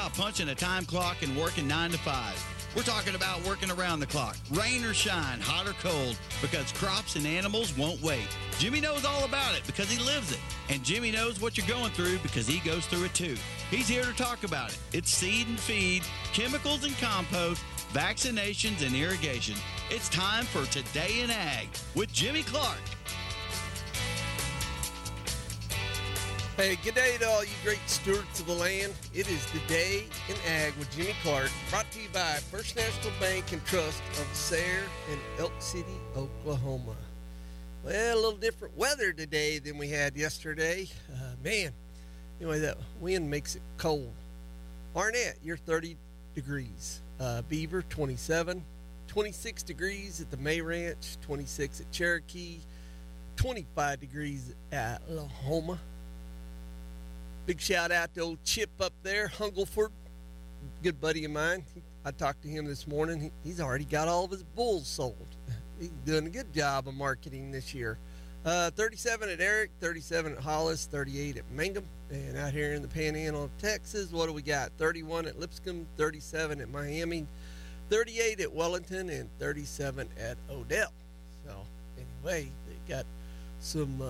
about punching a time clock and working 9 to 5. We're talking about working around the clock, rain or shine, hot or cold, because crops and animals won't wait. Jimmy knows all about it because he lives it. And Jimmy knows what you're going through because he goes through it too. He's here to talk about it. It's seed and feed, chemicals and compost, vaccinations and irrigation. It's time for Today in Ag with Jimmy Clark. Hey, good day to all you great stewards of the land. It is Today in Ag with Jimmy Clark, brought to you by First National Bank and Trust of Sayre and Elk City, Oklahoma. Well, a little different weather today than we had yesterday. Anyway, that wind makes it cold. Arnett, you're 30 degrees. Beaver, 27. 26 degrees at the May Ranch. 26 at Cherokee. 25 degrees at Lahoma. Big shout out to old Chip up there, Hungleford, good buddy of mine. I talked to him this morning. He's already got all of his bulls sold. He's doing a good job of marketing this year. 37 at Eric, 37 at Hollis, 38 at Mangum. And out here in the Panhandle of Texas, what do we got? 31 at Lipscomb, 37 at Miami, 38 at Wellington, and 37 at Odell. So anyway, they got some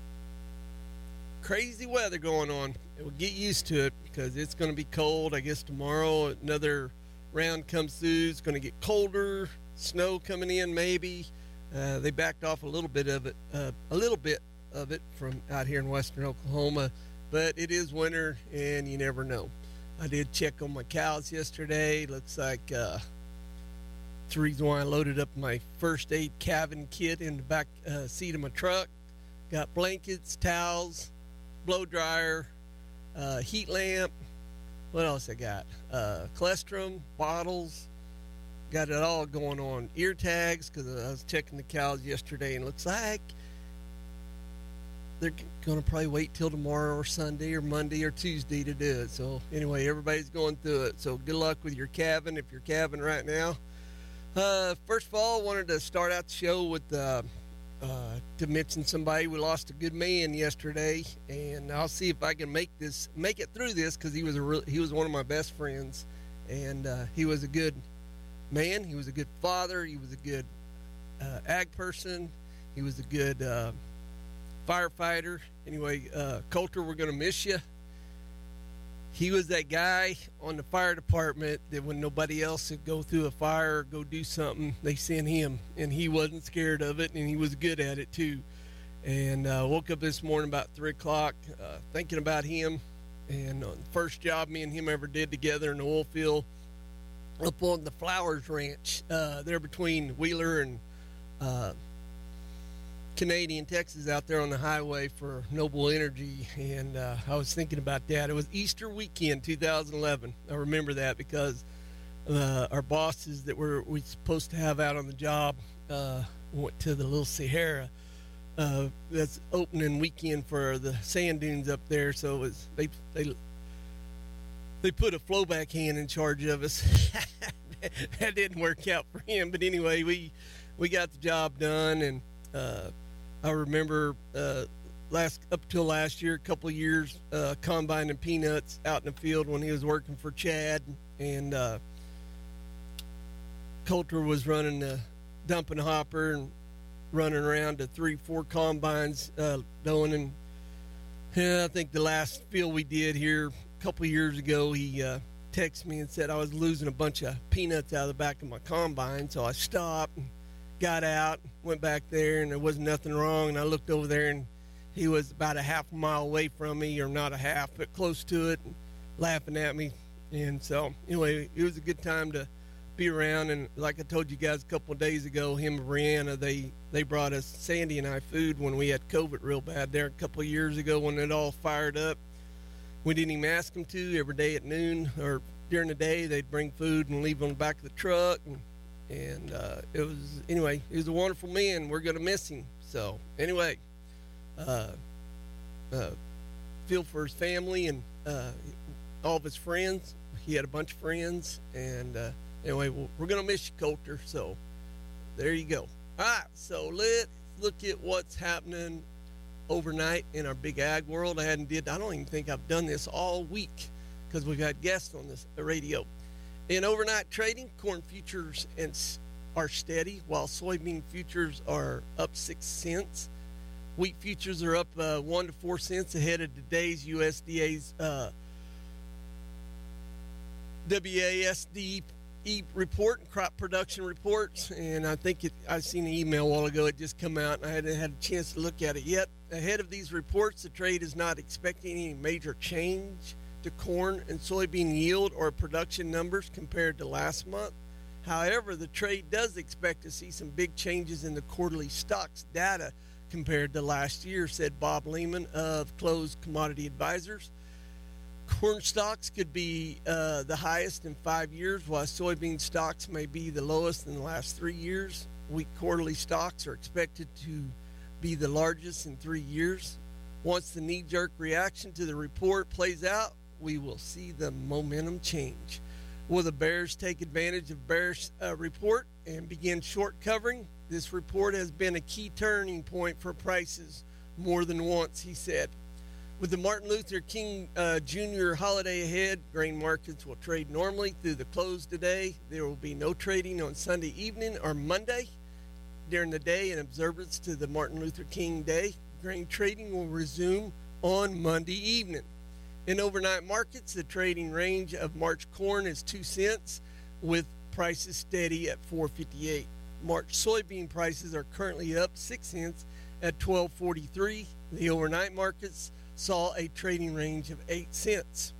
crazy weather going on. We'll get used to it because it's going to be cold. I guess tomorrow another round comes through. It's going to get colder. Snow coming in maybe. They backed off a little bit of it from out here in western Oklahoma, but it is winter and you never know. I did check on my cows yesterday. Looks like that's the reason why I loaded up my first aid calving kit in the back seat of my truck. Got blankets, towels, blow dryer, heat lamp. What else I got? Colostrum, bottles. Got it all going on. Ear tags, because I was checking the cows yesterday, and it looks like they're going to probably wait till tomorrow or Sunday or Monday or Tuesday to do it. So anyway, everybody's going through it. So good luck with your calving if you're calving right now. First of all, I wanted to start out the show with to mention somebody. We lost a good man yesterday, and I'll see if I can make it through this, because he was one of my best friends, and he was a good man. He was a good father. He was a good ag person. He was a good firefighter. Anyway, Coulter, we're going to miss you. He was that guy on the fire department that when nobody else would go through a fire or go do something, they sent him, and he wasn't scared of it, and he was good at it too. And woke up this morning about 3 o'clock thinking about him, and the first job me and him ever did together in the oil field up on the Flowers Ranch there between Wheeler and Canadian, Texas, out there on the highway for Noble Energy. And I was thinking about that. It was Easter weekend 2011. I remember that because our bosses that we supposed to have out on the job went to the Little Sahara. That's opening weekend for the sand dunes up there. So it was, they put a flowback hand in charge of us. That didn't work out for him. But anyway, we got the job done. And I remember up till last year, a couple of years, combining peanuts out in the field when he was working for Chad, and Coulter was running the dumping hopper and running around to 3-4 combines doing. And I think the last field we did here a couple of years ago, he texted me and said I was losing a bunch of peanuts out of the back of my combine, so I stopped and got out, went back there, and there wasn't nothing wrong. And I looked over there, and he was about a half a mile away from me, or not a half, but close to it, and laughing at me. And so, anyway, it was a good time to be around. And like I told you guys a couple of days ago, him and Brianna, they brought us, Sandy and I, food when we had COVID real bad there a couple of years ago when it all fired up. We didn't even ask them to. Every day at noon or during the day, they'd bring food and leave it on the back of the truck. And it was a wonderful man. We're going to miss him. So anyway, feel for his family and all of his friends. He had a bunch of friends. And anyway, we're going to miss you, Coulter. So there you go. All right, so let's look at what's happening overnight in our big ag world. I don't even think I've done this all week, because we've had guests on this radio. In overnight trading, corn futures are steady, while soybean futures are up 6 cents. Wheat futures are up 1 to 4 cents ahead of today's USDA's WASD report and crop production reports. And I think I seen an email a while ago. It just come out, and I hadn't had a chance to look at it yet. Ahead of these reports, the trade is not expecting any major change to corn and soybean yield or production numbers compared to last month. However, the trade does expect to see some big changes in the quarterly stocks data compared to last year, said Bob Lehman of Closed Commodity Advisors. Corn stocks could be the highest in 5 years, while soybean stocks may be the lowest in the last 3 years. Wheat quarterly stocks are expected to be the largest in 3 years. Once the knee-jerk reaction to the report plays out, we will see the momentum change. Will the bears take advantage of bearish report and begin short covering? This report has been a key turning point for prices more than once, he said. With the Martin Luther King Jr. holiday ahead, grain markets will trade normally through the close today. There will be no trading on Sunday evening or Monday. During the day in observance to the Martin Luther King Day, grain trading will resume on Monday evening. In overnight markets, the trading range of March corn is 2 cents, with prices steady at $4.58. March soybean prices are currently up 6 cents at $12.43. The overnight markets saw a trading range of 8 cents.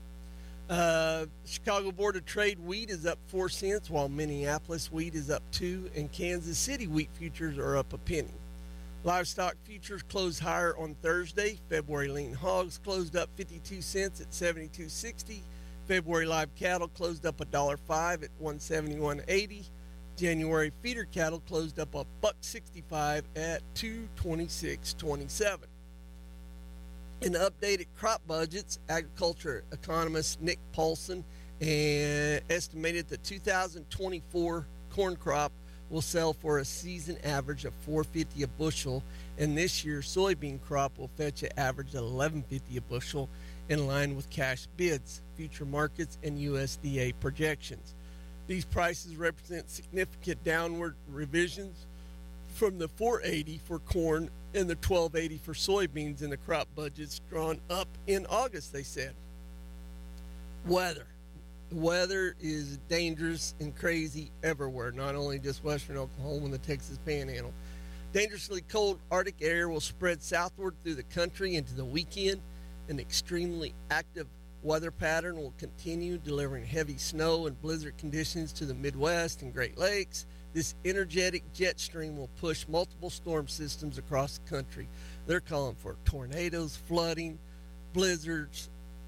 Chicago Board of Trade wheat is up 4 cents, while Minneapolis wheat is up 2, and Kansas City wheat futures are up a penny. Livestock futures closed higher on Thursday. February lean hogs closed up 52 cents at $72.60. February live cattle closed up $1.05 at $171.80. January feeder cattle closed up $1.65 at $226.27. In updated crop budgets, agriculture economist Nick Paulson estimated the 2024 corn crop will sell for a season average of $4.50 a bushel, and this year's soybean crop will fetch an average of $11.50 a bushel, in line with cash bids, future markets, and USDA projections. These prices represent significant downward revisions from the $4.80 for corn and the $12.80 for soybeans in the crop budgets drawn up in August, they said. Weather. The weather is dangerous and crazy everywhere, not only just western Oklahoma and the Texas Panhandle. Dangerously cold Arctic air will spread southward through the country into the weekend. An extremely active weather pattern will continue, delivering heavy snow and blizzard conditions to the Midwest and Great Lakes. This energetic jet stream will push multiple storm systems across the country. They're calling for tornadoes, flooding, blizzards.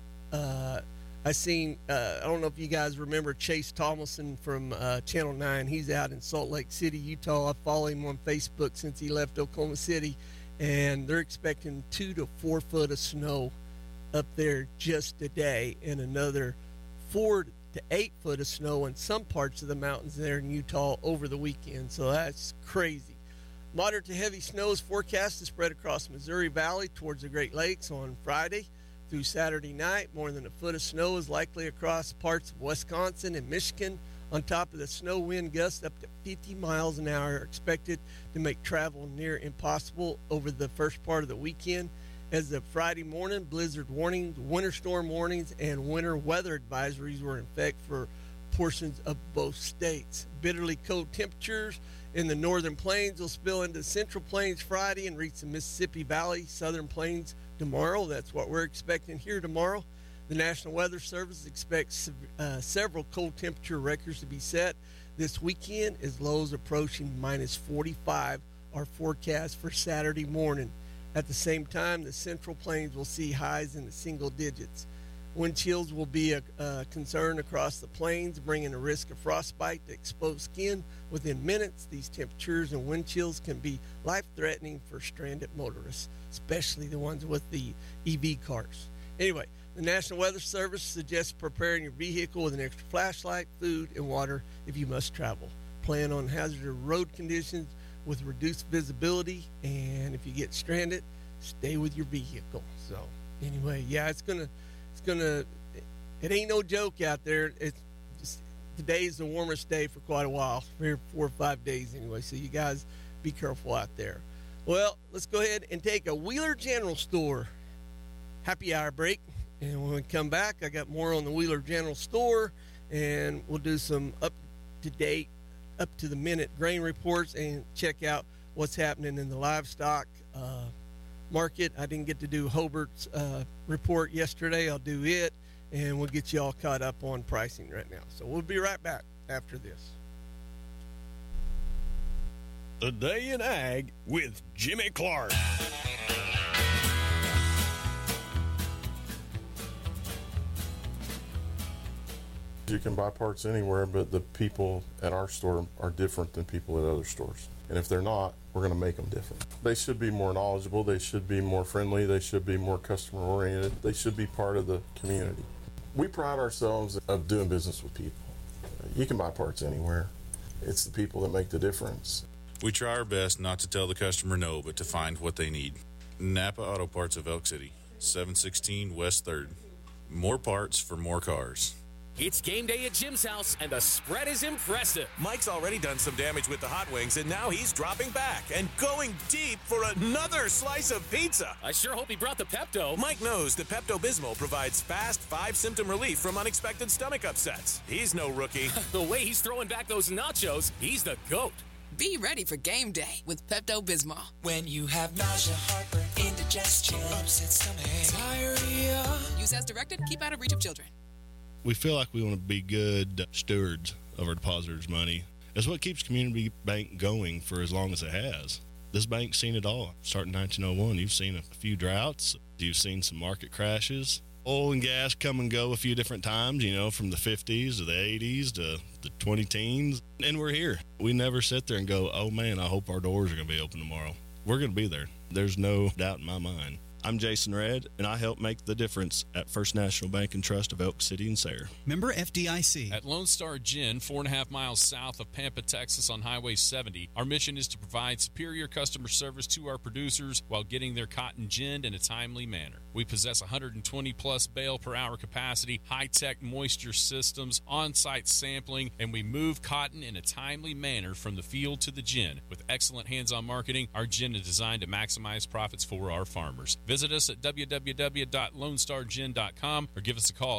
I don't know if you guys remember Chase Thomason from Channel 9. He's out in Salt Lake City, Utah. I follow him on Facebook since he left Oklahoma City, and they're expecting 2 to 4 foot of snow up there just today, and another 4 to 8 foot of snow in some parts of the mountains there in Utah over the weekend. So that's crazy. Moderate to heavy snow is forecast to spread across Missouri Valley towards the Great Lakes on Friday through Saturday night. More than a foot of snow is likely across parts of Wisconsin and Michigan. On top of the snow, wind gusts up to 50 miles an hour are expected to make travel near impossible over the first part of the weekend. As of Friday morning, blizzard warnings, winter storm warnings, and winter weather advisories were in effect for portions of both states. Bitterly cold temperatures in the northern plains will spill into the central plains Friday and reach the Mississippi Valley, southern plains tomorrow. That's what we're expecting here tomorrow. The National Weather Service expects several cold temperature records to be set this weekend, as lows approaching minus 45 are forecast for Saturday morning. At the same time, the central plains will see highs in the single digits. Wind chills will be a concern across the plains, bringing a risk of frostbite to exposed skin within minutes. These temperatures and wind chills can be life-threatening for stranded motorists, especially the ones with the EV cars. Anyway, the National Weather Service suggests preparing your vehicle with an extra flashlight, food, and water if you must travel. Plan on hazardous road conditions with reduced visibility, and if you get stranded, stay with your vehicle. So anyway, yeah, it's gonna It ain't no joke out there. It's just, today's the warmest day for quite a while, 4 or 5 days anyway. So you guys be careful out there. Well, let's go ahead and take a Wheeler General Store happy hour break. And when we come back, I got more on the Wheeler General Store, and we'll do some up-to-date, up-to-the-minute grain reports and check out what's happening in the livestock market. I didn't get to do Hobart's report yesterday. I'll do it, and we'll get you all caught up on pricing right now. So we'll be right back after this. The Day in Ag with Jimmy Clark. You can buy parts anywhere, but the people at our store are different than people at other stores. And if they're not, we're going to make them different. They should be more knowledgeable. They should be more friendly. They should be more customer oriented. They should be part of the community. We pride ourselves of doing business with people. You can buy parts anywhere. It's the people that make the difference. We try our best not to tell the customer no, but to find what they need. Napa Auto Parts of Elk City, 716 West 3rd. More parts for more cars. It's game day at Jim's house, and the spread is impressive. Mike's already done some damage with the hot wings, and now he's dropping back and going deep for another slice of pizza. I sure hope he brought the Pepto. Mike knows the Pepto-Bismol provides fast 5-symptom relief from unexpected stomach upsets. He's no rookie. The way he's throwing back those nachos, he's the GOAT. Be ready for game day with Pepto-Bismol. When you have nausea, heartburn, indigestion, upset stomach, diarrhea. Use as directed. Keep out of reach of children. We feel like we want to be good stewards of our depositors' money. It's what keeps Community Bank going for as long as it has. This bank's seen it all. Starting 1901, you've seen a few droughts. You've seen some market crashes. Oil and gas come and go a few different times, from the 50s to the 80s to the 2010s. And we're here. We never sit there and go, oh, man, I hope our doors are going to be open tomorrow. We're going to be there. There's no doubt in my mind. I'm Jason Redd, and I help make the difference at First National Bank and Trust of Elk City and Sayre. Member FDIC. At Lone Star Gin, 4.5 miles south of Pampa, Texas on Highway 70, our mission is to provide superior customer service to our producers while getting their cotton ginned in a timely manner. We possess 120-plus bale per hour capacity, high-tech moisture systems, on-site sampling, and we move cotton in a timely manner from the field to the gin. With excellent hands-on marketing, our gin is designed to maximize profits for our farmers. Visit us at www.lonestargin.com or give us a call,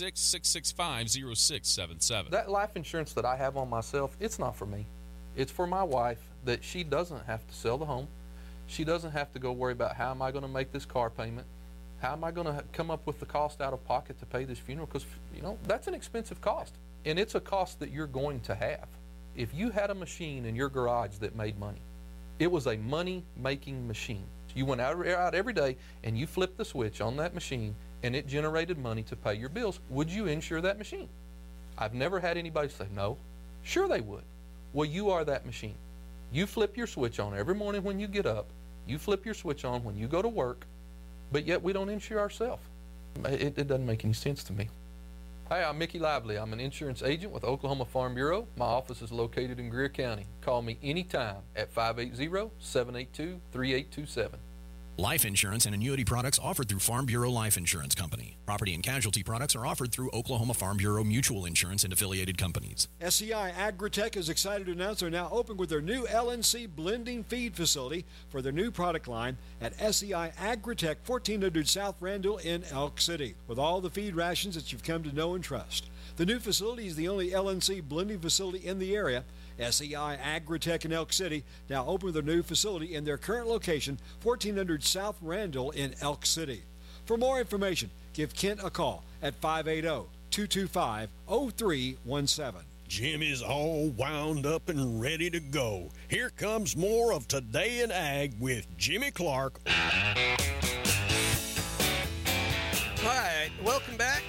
806-665-0677. That life insurance that I have on myself, it's not for me. It's for my wife, that she doesn't have to sell the home. She doesn't have to go worry about how am I going to make this car payment. How am I going to come up with the cost out of pocket to pay this funeral? Because, that's an expensive cost. And it's a cost that you're going to have. If you had a machine in your garage that made money, it was a money-making machine. You went out every day and you flipped the switch on that machine and it generated money to pay your bills. Would you insure that machine? I've never had anybody say no. Sure they would. Well, you are that machine. You flip your switch on every morning when you get up. You flip your switch on when you go to work, but yet we don't insure ourselves. It doesn't make any sense to me. Hi, I'm Mickey Lively. I'm an insurance agent with Oklahoma Farm Bureau. My office is located in Greer County. Call me anytime at 580-782-3827. Life insurance and annuity products offered through Farm Bureau Life Insurance Company. Property and casualty products are offered through Oklahoma Farm Bureau Mutual Insurance and affiliated companies. SCI Agritech is excited to announce they're now open with their new LNC blending feed facility for their new product line at SCI Agritech, 1400 South Randall in Elk City, with all the feed rations that you've come to know and trust. The new facility is the only LNC blending facility in the area. SCI Agritech in Elk City now open with their new facility in their current location, 1400 South Randall in Elk City. For more information, give Kent a call at 580-225-0317. Jim is all wound up and ready to go. Here comes more of Today in Ag with Jimmy Clark. All right, welcome back.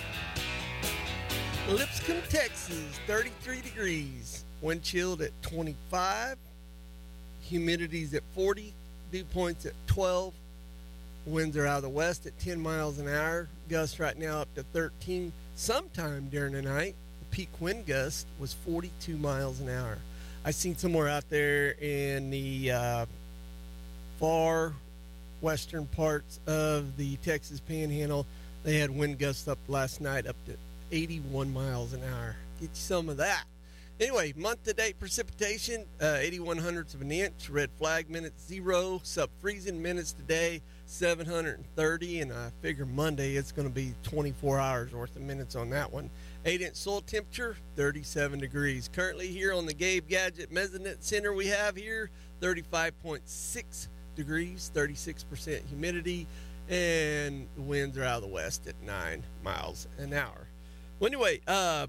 Lipscomb, Texas, 33 degrees. Wind chilled at 25. Humidity's at 40. Dew point's at 12. Winds are out of the west at 10 miles an hour. Gusts right now up to 13. Sometime during the night, the peak wind gust was 42 miles an hour. I seen somewhere out there in the far western parts of the Texas Panhandle, They had wind gusts up last night up to 81 miles an hour. Get you some of that. Anyway, month-to-date precipitation, 81 hundredths of an inch. Red flag minutes 0. Sub-freezing minutes today, 730. And I figure Monday it's going to be 24 hours worth of minutes on that one. 8-inch soil temperature, 37 degrees. Currently here on the Gabe Gadget Mezzanine Center we have here, 35.6 degrees, 36% humidity, and the winds are out of the west at 9 miles an hour. Well, anyway,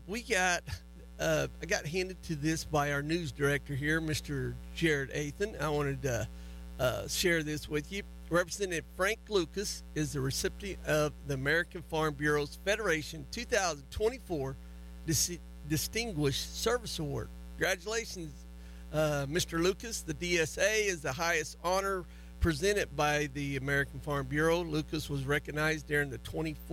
I got handed to this by our news director here, Mr. Jared Athan. I wanted to share this with you. Representative Frank Lucas is the recipient of the American Farm Bureau's Federation 2024 Distinguished Service Award. Congratulations, Mr. Lucas. The DSA is the highest honor presented by the American Farm Bureau. Lucas was recognized during the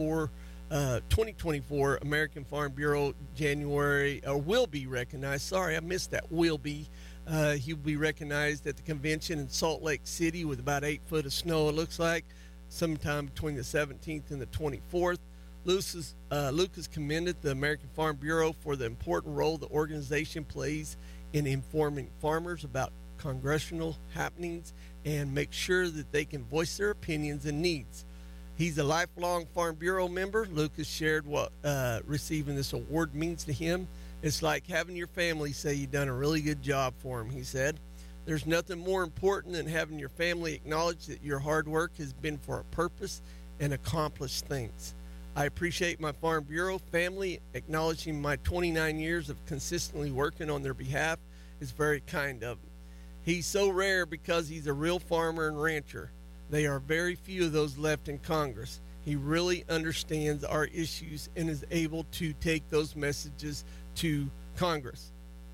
2024 American Farm Bureau will be recognized. Sorry, I missed that. Will be. He'll be recognized at the convention in Salt Lake City with about 8 foot of snow, it looks like, sometime between the 17th and the 24th. Lucas commended the American Farm Bureau for the important role the organization plays in informing farmers about congressional happenings and make sure that they can voice their opinions and needs. He's a lifelong Farm Bureau member. Lucas shared what receiving this award means to him. It's like having your family say you've done a really good job for him, he said. There's nothing more important than having your family acknowledge that your hard work has been for a purpose and accomplished things. I appreciate my Farm Bureau family acknowledging my 29 years of consistently working on their behalf is very kind of them. He's so rare because he's a real farmer and rancher. There are very few of those left in Congress. He really understands our issues and is able to take those messages to Congress.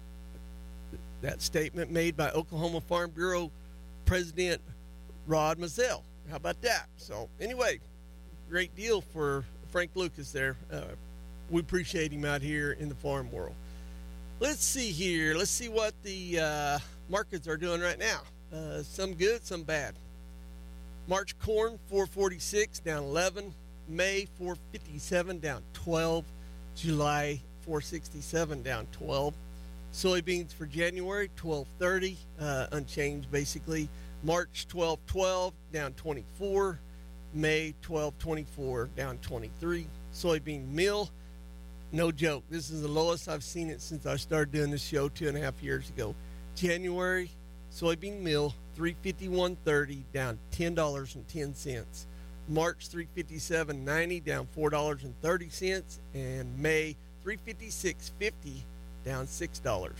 That statement made by Oklahoma Farm Bureau President Rod Mazzell. How about that? So anyway, great deal for Frank Lucas there. We appreciate him out here in the farm world. Let's see here. Let's see what the markets are doing right now. Some good, some bad. March corn, 446, down 11. May, 457, down 12. July, 467, down 12. Soybeans for January, 1230, unchanged basically. March, 1212, down 24. May, 1224, down 23. Soybean meal, no joke. This is the lowest I've seen it since I started doing this show 2.5 years ago. January, soybean meal, $351.30, down $10.10. March, $357.90, down $4.30, and May, $356.50, down $6.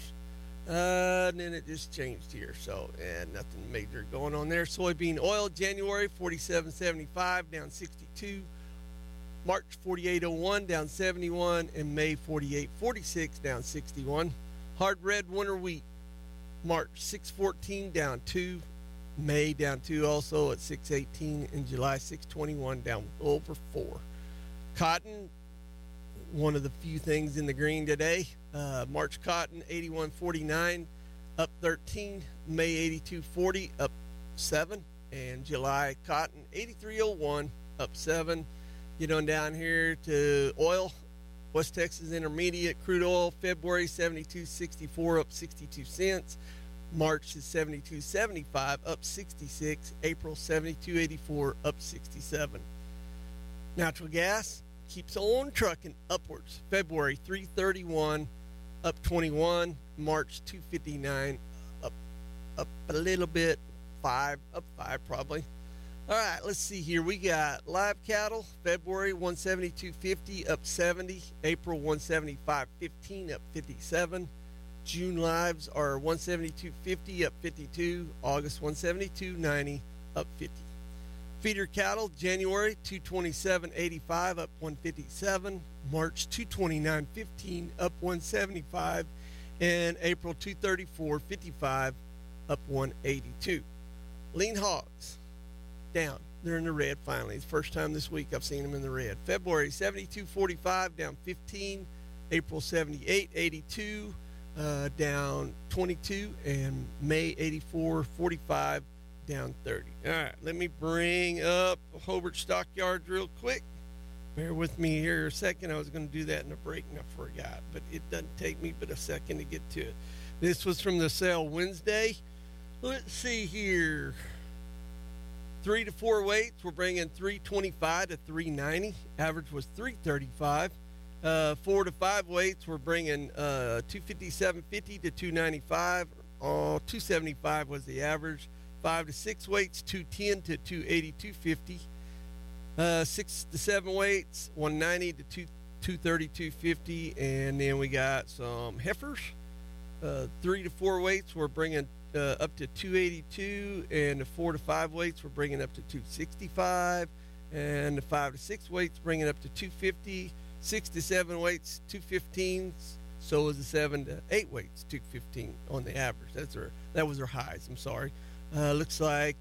And then it just changed here, so nothing major going on there. Soybean oil, January, $47.75, down $62. March, $48.01, down $71, and May, $48.46, down $61. Hard red winter wheat, March, $6.14, down $2. May, down $2 also at $6.18, and July, $6.21, down over $4. Cotton, one of the few things in the green today. March cotton, $81.49, up 13. May, $82.40, up 7. And July cotton, $83.01, up 7. Get on down here to oil. West Texas Intermediate crude oil, February, $72.64, up 62 cents. March is $72.75, up 66. April, $72.84, up 67. Natural gas keeps on trucking upwards. February, $3.31, up 21. March, $2.59, up a little bit. Up 5 probably. All right, let's see here. We got live cattle, February, $172.50, up 70. April, $175.15, up 57. June lives are $172.50, up 52. August, $172.90, up 50. Feeder cattle, January, $227.85, up 157. March, $229.15, up 175. And April, $234.55, up 182. Lean hogs, down. They're in the red finally. It's the first time this week I've seen them in the red. February, $72.45, down 15. April, $78.82, down 22. And May, $84.45, down 30. All right, let me bring up Hobart Stockyards real quick. Bear with me here a second. I was going to do that in a break and I forgot, but it doesn't take me but a second to get to it. This was from the sale Wednesday. Let's see here. 3 to 4 weights, we're bringing 325 to 390. Average was 335. 4 to 5 weights, we're bringing 257.50 to 295. 275 was the average. 5 to 6 weights, 210 to 282.50. 6 to 7 weights, 190 to 232.50. And then we got some heifers. 3 to 4 weights, we're bringing up to 282, and the 4 to 5 weights we're bringing up to 265, and the 5 to 6 weights bringing up to 250. 6 to 7 weights 215. So is the 7 to 8 weights 215 on the average. That was their highs. I'm sorry. Looks like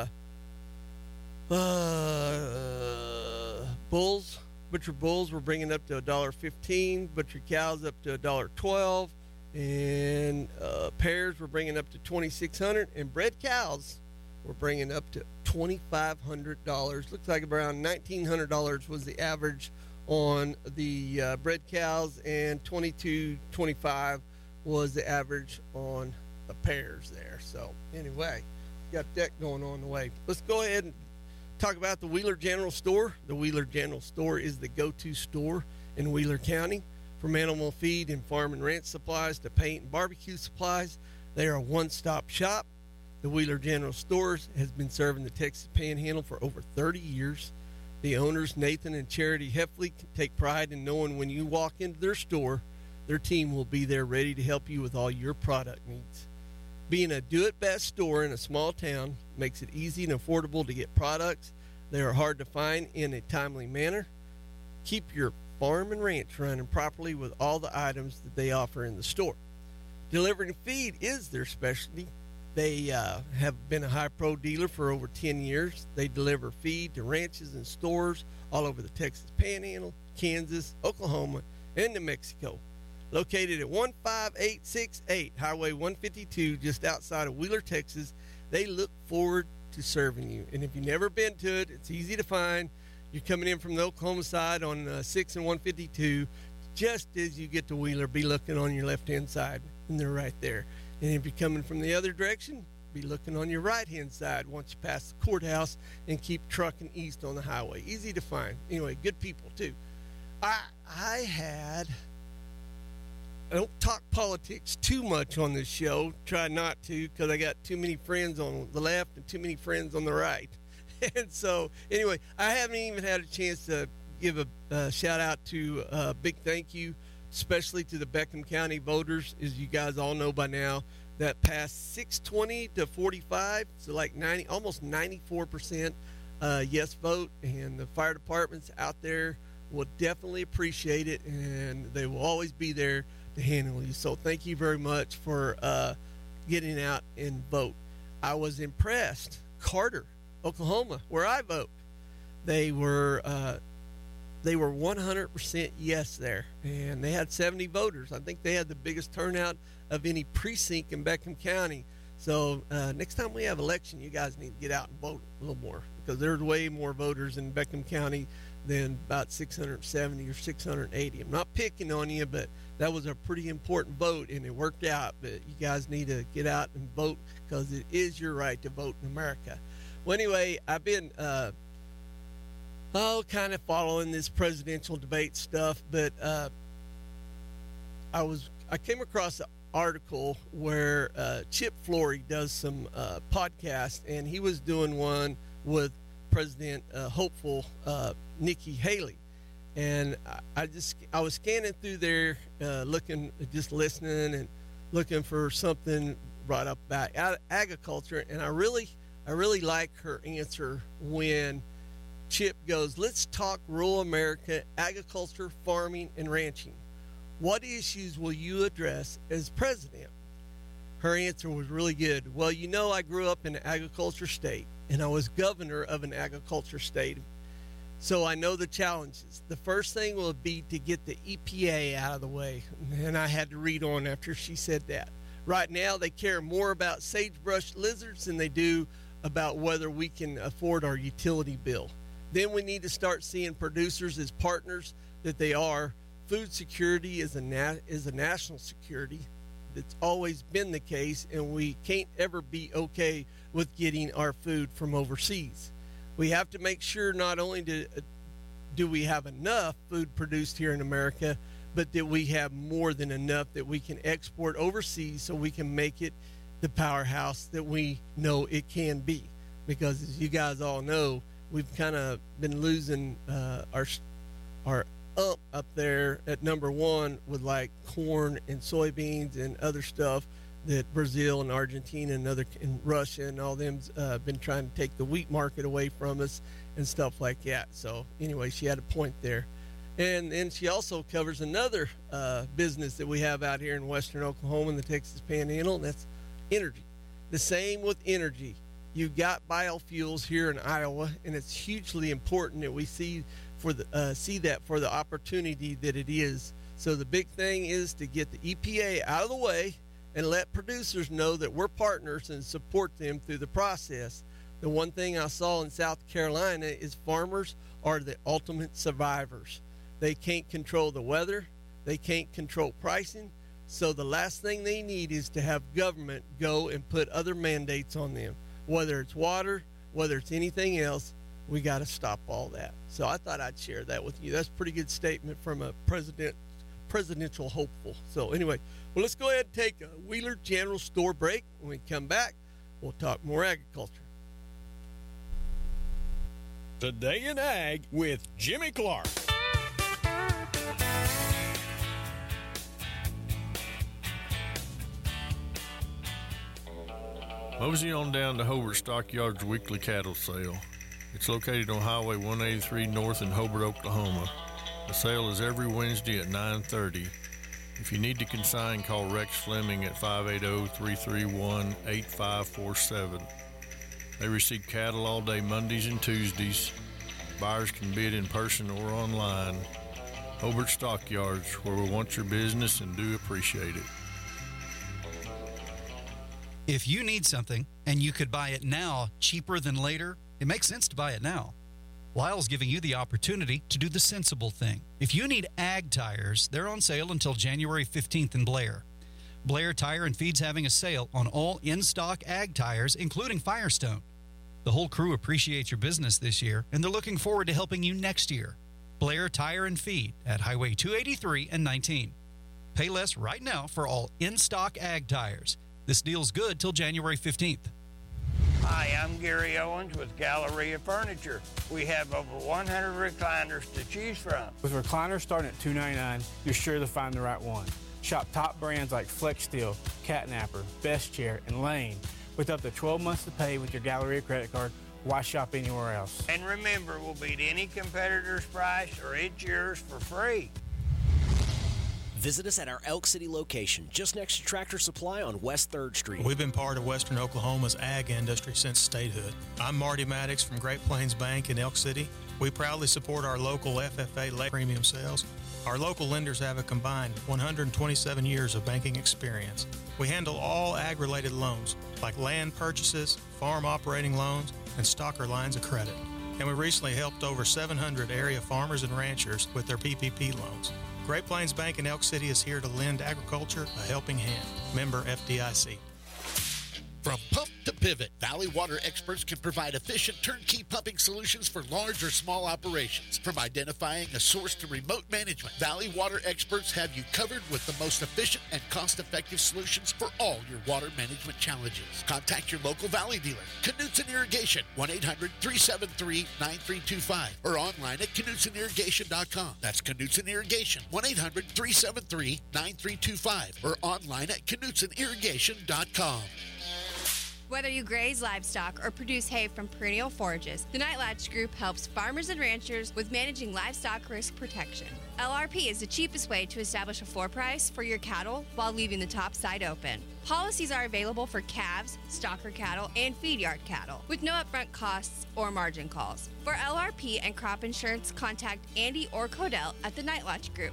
bulls, butcher bulls, we're bringing up to $1.15. Butcher cows up to $1.12. And pairs we're bringing up to $2,600, and bred cows we're bringing up to $2,500. Looks like around $1,900 was the average on the bred cows, and $2,225 was the average on the pairs there. So anyway, got that going on the way. Let's go ahead and talk about the Wheeler General Store. The Wheeler General Store is the go-to store in Wheeler County. From animal feed and farm and ranch supplies to paint and barbecue supplies, they are a one-stop shop. The Wheeler General Stores has been serving the Texas Panhandle for over 30 years. The owners, Nathan and Charity Heffley, take pride in knowing when you walk into their store, their team will be there ready to help you with all your product needs. Being a do-it-best store in a small town makes it easy and affordable to get products. They are hard to find in a timely manner. Keep your farm and ranch running properly with all the items that they offer in the store. Delivering feed is their specialty. They have been a high pro dealer for over 10 years. They deliver feed to ranches and stores all over the Texas Panhandle, Kansas, Oklahoma, and New Mexico. Located at 15868 Highway 152, just outside of Wheeler, Texas, they look forward to serving you. And if you've never been to it, it's easy to find. You're coming in from the Oklahoma side on 6 and 152. Just as you get to Wheeler, be looking on your left-hand side, and they're right there. And if you're coming from the other direction, be looking on your right-hand side once you pass the courthouse and keep trucking east on the highway. Easy to find. Anyway, good people, too. I don't talk politics too much on this show. Try not to, because I got too many friends on the left and too many friends on the right. And so, anyway, I haven't even had a chance to give a shout out to a big thank you, especially to the Beckham County voters. As you guys all know by now, that passed 620 to 45, so like almost 94% yes vote. And the fire departments out there will definitely appreciate it, and they will always be there to handle you. So thank you very much for getting out and vote. I was impressed. Carter, Oklahoma, where I vote, they were 100% yes there, and they had 70 voters. I think they had the biggest turnout of any precinct in Beckham County. So next time we have election, you guys need to get out and vote a little more, because there's way more voters in Beckham County than about 670 or 680. I'm not picking on you, but that was a pretty important vote, and it worked out. But you guys need to get out and vote, because it is your right to vote in America. Well, anyway, I've been kind of following this presidential debate stuff, but I came across an article where Chip Flory does some podcasts, and he was doing one with President hopeful Nikki Haley, and I was scanning through there, listening and looking for something brought up about agriculture, and I really like her answer when Chip goes, let's talk rural America, agriculture, farming, and ranching. What issues will you address as president? Her answer was really good. Well, I grew up in an agriculture state, and I was governor of an agriculture state, so I know the challenges. The first thing will be to get the EPA out of the way, and I had to read on after she said that. Right now, they care more about sagebrush lizards than they do about whether we can afford our utility bill. Then we need to start seeing producers as partners that they are. Food security is a national security. That's always been the case, and we can't ever be okay with getting our food from overseas. We have to make sure not only do we have enough food produced here in America, but that we have more than enough that we can export overseas so we can make it the powerhouse that we know it can be. Because as you guys all know, we've kind of been losing our up there at number one with like corn and soybeans and other stuff that Brazil and Argentina and Russia and all them's been trying to take the wheat market away from us and stuff like that. So anyway, she had a point there. And then she also covers another business that we have out here in western Oklahoma and the Texas Panhandle, and that's energy. The same with energy. You got biofuels here in Iowa, and it's hugely important that we see that for the opportunity that it is. So the big thing is to get the EPA out of the way and let producers know that we're partners and support them through the process. The one thing I saw in South Carolina is farmers are the ultimate survivors. They can't control the weather. They can't control pricing. So the last thing they need is to have government go and put other mandates on them. Whether it's water, whether it's anything else, we got to stop all that. So I thought I'd share that with you. That's a pretty good statement from a presidential hopeful. So anyway, well, let's go ahead and take a Wheeler General Store break. When we come back, we'll talk more agriculture. Today in Ag with Jimmy Clark. Mosey on down to Hobart Stockyards weekly cattle sale. It's located on Highway 183 north in Hobart, Oklahoma. The sale is every Wednesday at 9:30. If you need to consign, call Rex Fleming at 580-331-8547. They receive cattle all day Mondays and Tuesdays. Buyers can bid in person or online. Hobart Stockyards, where we want your business and do appreciate it. If you need something and you could buy it now cheaper than later, it makes sense to buy it now. Lyle's giving you the opportunity to do the sensible thing. If you need ag tires, they're on sale until January 15th in Blair. Blair Tire and Feed's having a sale on all in-stock ag tires, including Firestone. The whole crew appreciates your business this year, and they're looking forward to helping you next year. Blair Tire and Feed at Highway 283 and 19. Pay less right now for all in-stock ag tires. This deal's good till January 15th. Hi, I'm Gary Owens with Galleria Furniture. We have over 100 recliners to choose from. With recliners starting at $299, you're sure to find the right one. Shop top brands like FlexSteel, Catnapper, Best Chair, and Lane. With up to 12 months to pay with your Galleria credit card, why shop anywhere else? And remember, we'll beat any competitor's price or it's yours for free. Visit us at our Elk City location, just next to Tractor Supply on West 3rd Street. We've been part of Western Oklahoma's ag industry since statehood. I'm Marty Maddox from Great Plains Bank in Elk City. We proudly support our local FFA premium sales. Our local lenders have a combined 127 years of banking experience. We handle all ag-related loans, like land purchases, farm operating loans, and stocker lines of credit. And we recently helped over 700 area farmers and ranchers with their PPP loans. Great Plains Bank in Elk City is here to lend agriculture a helping hand. Member FDIC. From pump to pivot, Valley Water experts can provide efficient turnkey pumping solutions for large or small operations. From identifying a source to remote management, Valley Water experts have you covered with the most efficient and cost-effective solutions for all your water management challenges. Contact your local Valley dealer, Knutson Irrigation, 1-800-373-9325, or online at KnutSonIrrigation.com. That's Knutson Irrigation, 1-800-373-9325, or online at KnutSonIrrigation.com. Whether you graze livestock or produce hay from perennial forages, the Nightlatch Group helps farmers and ranchers with managing livestock risk protection. LRP is the cheapest way to establish a floor price for your cattle while leaving the top side open. Policies are available for calves, stocker cattle, and feed yard cattle, with no upfront costs or margin calls. For LRP and crop insurance, contact Andy or Codell at the Nightlatch Group,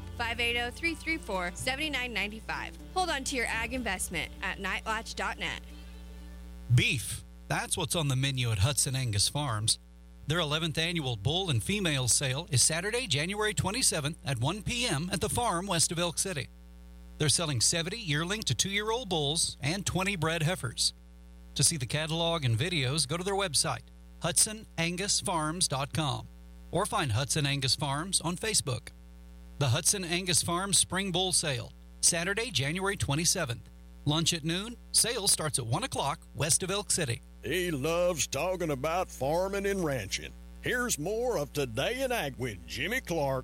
580-334-7995. Hold on to your ag investment at nightlatch.net. Beef. That's what's on the menu at Hudson Angus Farms. Their 11th annual bull and female sale is Saturday, January 27th at 1 p.m. at the farm west of Elk City. They're selling 70 yearling to 2-year-old bulls and 20 bred heifers. To see the catalog and videos, go to their website, HudsonAngusFarms.com, or find Hudson Angus Farms on Facebook. The Hudson Angus Farms Spring Bull Sale, Saturday, January 27th. Lunch at noon. Sale starts at 1 o'clock west of Elk City. He loves talking about farming and ranching. Here's more of Today in Ag with Jimmy Clark.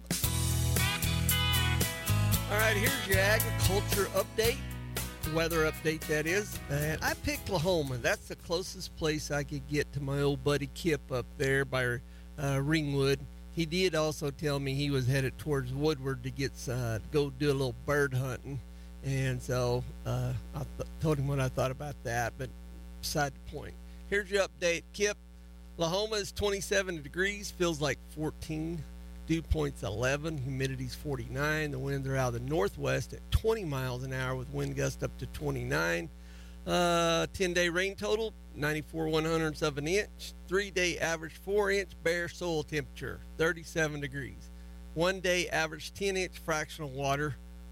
All right, here's your agriculture update, weather update that is. And I picked Lahoma. That's the closest place I could get to my old buddy Kip up there by Ringwood. He did also tell me he was headed towards Woodward to get go do a little bird hunting. And so I told him what I thought about that, but beside the point. Here's your update, Kip. Lahoma is 27 degrees, feels like 14. Dew point's 11, humidity's 49. The winds are out of the northwest at 20 miles an hour with wind gusts up to 29. 10-day rain total, 94/100ths of an inch. 3-day average 4-inch bare soil temperature, 37 degrees. 1-day average 10-inch fractional water,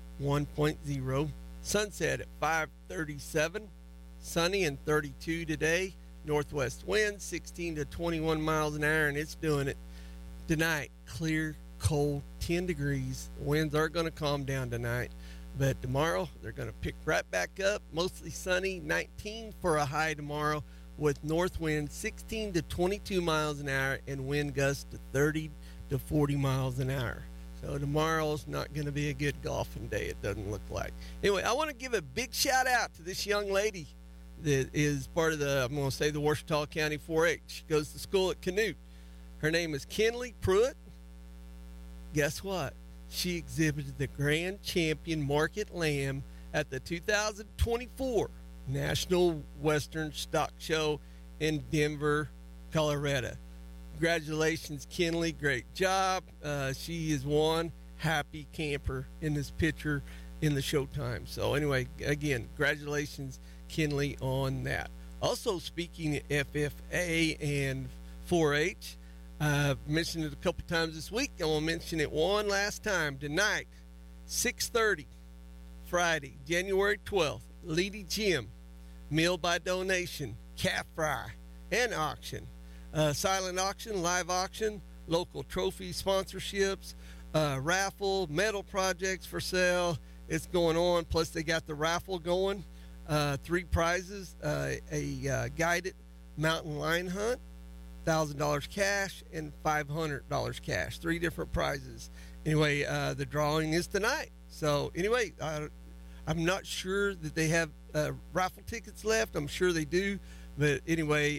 1.0. Sunset at 5:37. Sunny and 32 today. Northwest wind 16 to 21 miles an hour, and it's doing it. Tonight, clear, cold, 10 degrees. The winds are going to calm down tonight, but tomorrow they're going to pick right back up. Mostly sunny, 19 for a high tomorrow, with north wind 16 to 22 miles an hour and wind gusts to 30 to 40 miles an hour. So tomorrow's not going to be a good golfing day, it doesn't look like. Anyway, I want to give a big shout out to this young lady that is part of the, I'm going to say, the Ouachita County 4-H. She goes to school at Canute. Her name is Kinley Pruitt. Guess what? She exhibited the Grand Champion Market Lamb at the 2024 National Western Stock Show in Denver, Colorado. Congratulations, Kinley. Great job. She is one happy camper in this picture in the Showtime. So anyway, again, congratulations, Kinley, on that. Also, speaking of FFA and 4-H, I've mentioned it a couple times this week. I want to mention it one last time. Tonight, 6:30, Friday, January 12th, Leedy Gym, meal by donation, calf fry, and auction. Silent auction, live auction, local trophy sponsorships, raffle, metal projects for sale. It's going on. Plus, they got the raffle going. 3 prizes, a guided mountain lion hunt, $1,000 cash, and $500 cash. 3 different prizes. Anyway, the drawing is tonight. So anyway, I'm not sure that they have raffle tickets left. I'm sure they do. But anyway,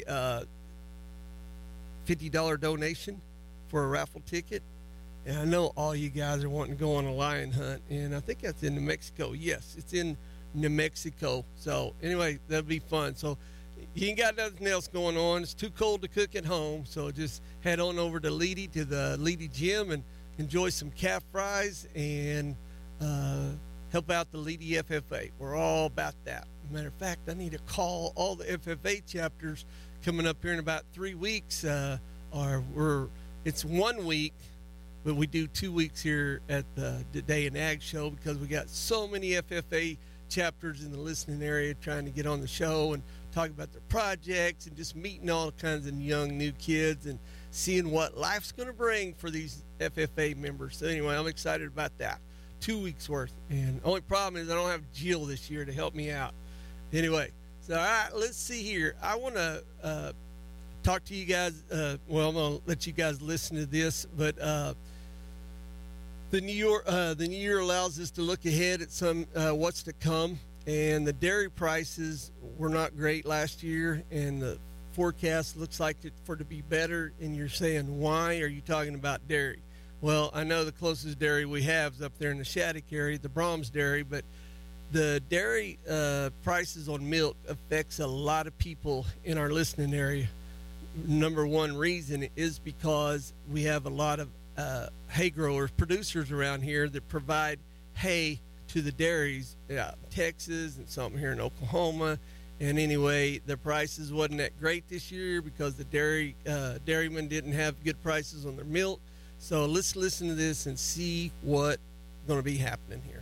$50 donation for a raffle ticket. And I know all you guys are wanting to go on a lion hunt, and I think that's in New Mexico. Yes, it's in New Mexico. So anyway, that'll be fun. So you ain't got nothing else going on. It's too cold to cook at home, so just head on over to Leedy, to the Leedy Gym, and enjoy some calf fries and help out the Leedy FFA. We're all about that. Matter of fact, I need to call all the FFA chapters coming up here in about 3 weeks. It's 1 week, but we do 2 weeks here at the Day in Ag show because we got so many FFA chapters in the listening area trying to get on the show and talk about their projects and just meeting all kinds of young new kids and seeing what life's going to bring for these FFA members. So anyway, I'm excited about that. 2 weeks worth. And the only problem is I don't have Jill this year to help me out. Anyway, so all right, let's see here. I want to talk to you guys. Well, I'm going to let you guys listen to this, but the new year allows us to look ahead at some what's to come. And the dairy prices were not great last year, and the forecast looks like it for to be better. And you're saying, why are you talking about dairy? Well, I know the closest dairy we have is up there in the Shattuck area, the Brahms Dairy, but the dairy prices on milk affects a lot of people in our listening area. Number one reason is because we have a lot of hay growers, producers around here that provide hay to the dairies, Texas and some here in Oklahoma And anyway, the prices wasn't that great this year because the dairymen didn't have good prices on their milk. So let's listen to this and see what's going to be happening here.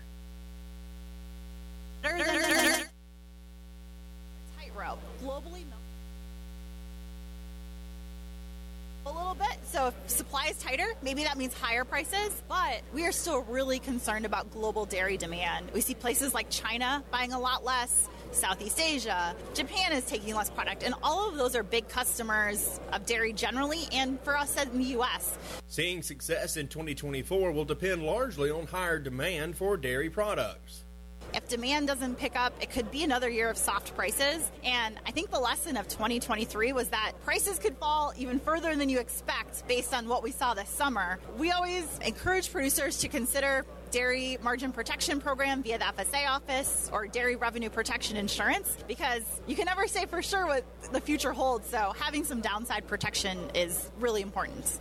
Tightrope. Globally, a little bit. So if supply is tighter, maybe that means higher prices, but we are still really concerned about global dairy demand. We see places like China buying a lot less, Southeast Asia, Japan is taking less product, and all of those are big customers of dairy generally and for us in the U.S. Seeing success in 2024 will depend largely on higher demand for dairy products. If demand doesn't pick up, it could be another year of soft prices. And I think the lesson of 2023 was that prices could fall even further than you expect based on what we saw this summer. We always encourage producers to consider dairy margin protection program via the FSA office or dairy revenue protection insurance, because you can never say for sure what the future holds. So having some downside protection is really important.